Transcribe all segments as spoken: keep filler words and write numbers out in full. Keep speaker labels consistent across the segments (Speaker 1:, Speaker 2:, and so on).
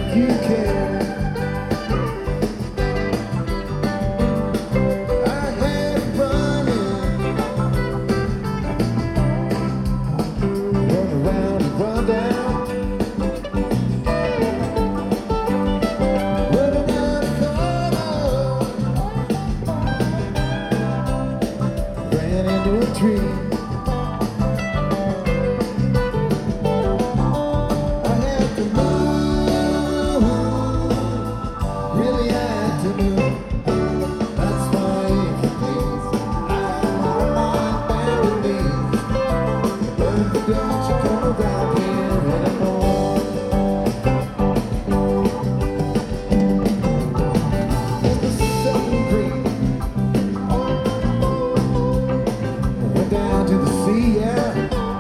Speaker 1: think you care. I had running, run around and run down. Tree. I had to move, really had to move. That's why if you please, I'm on my bended knees. But don't you come around here anymore. In the seventh grade, down to the sea, yeah.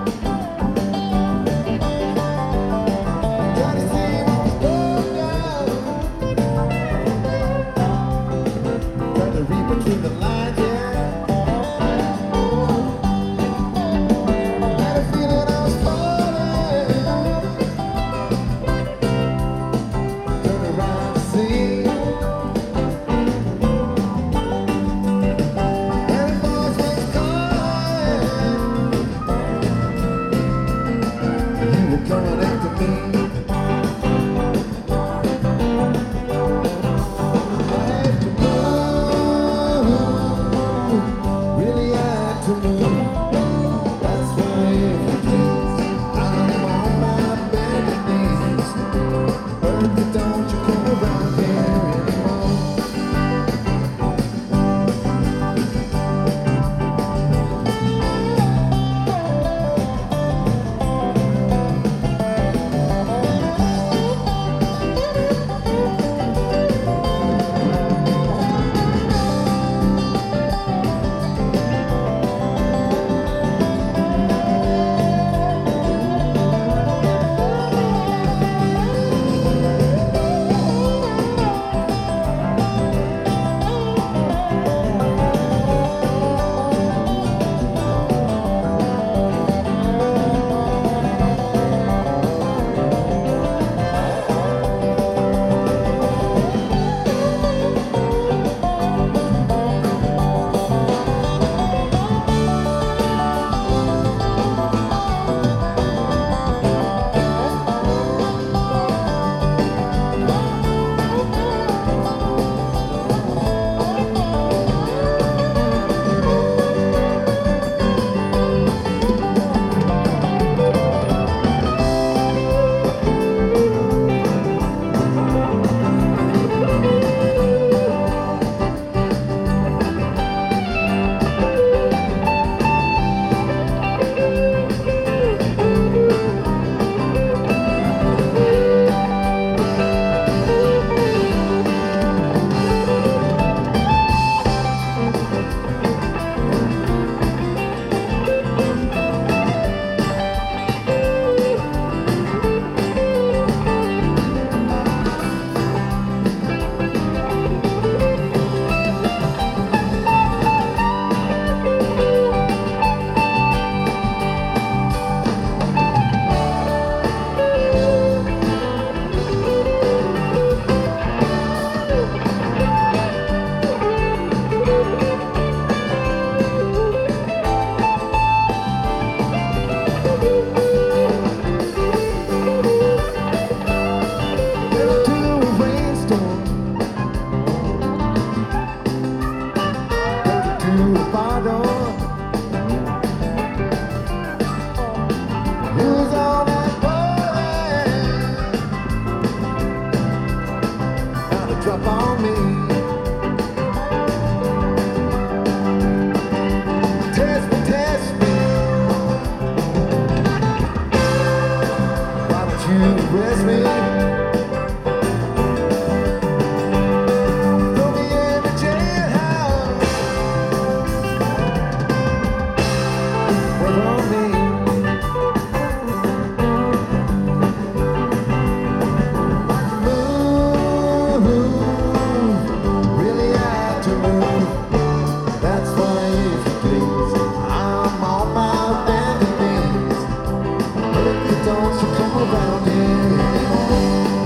Speaker 1: Got his name on his boat down. Tried to read between the lines, yeah. Had a feeling I was falling. Turned around to see. Coming after me. I had to move, really had to move. That's why if you please, I'm on my bended knees. But don't you come around here anymore. Drop on me. Test me, test me. Why don't you arrest me? Throw me in the jailhouse. Wait on me. Don't you come around here anymore.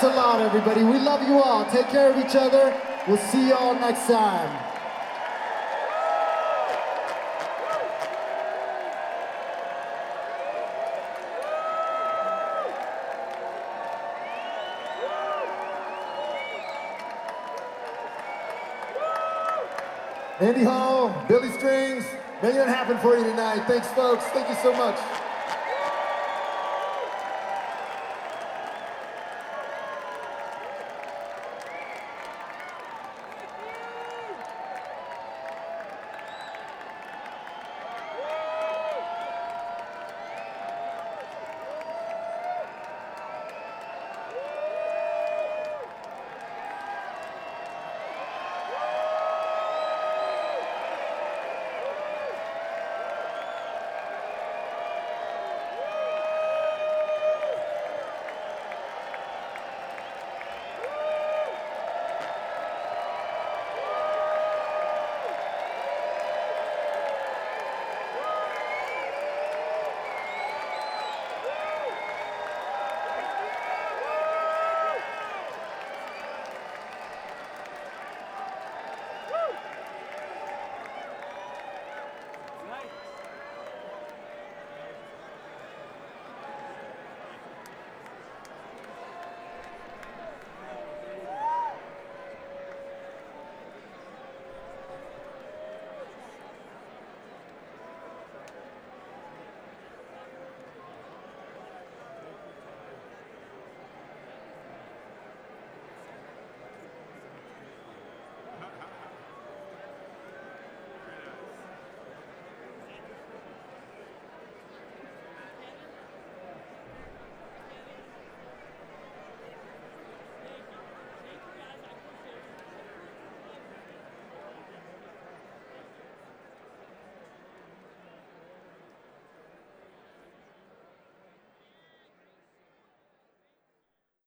Speaker 1: Thanks a lot, everybody. We love you all. Take care of each other. We'll see you all next time. Andy Hall, Billy Strings, making it happen for you tonight. Thanks, folks. Thank you so much.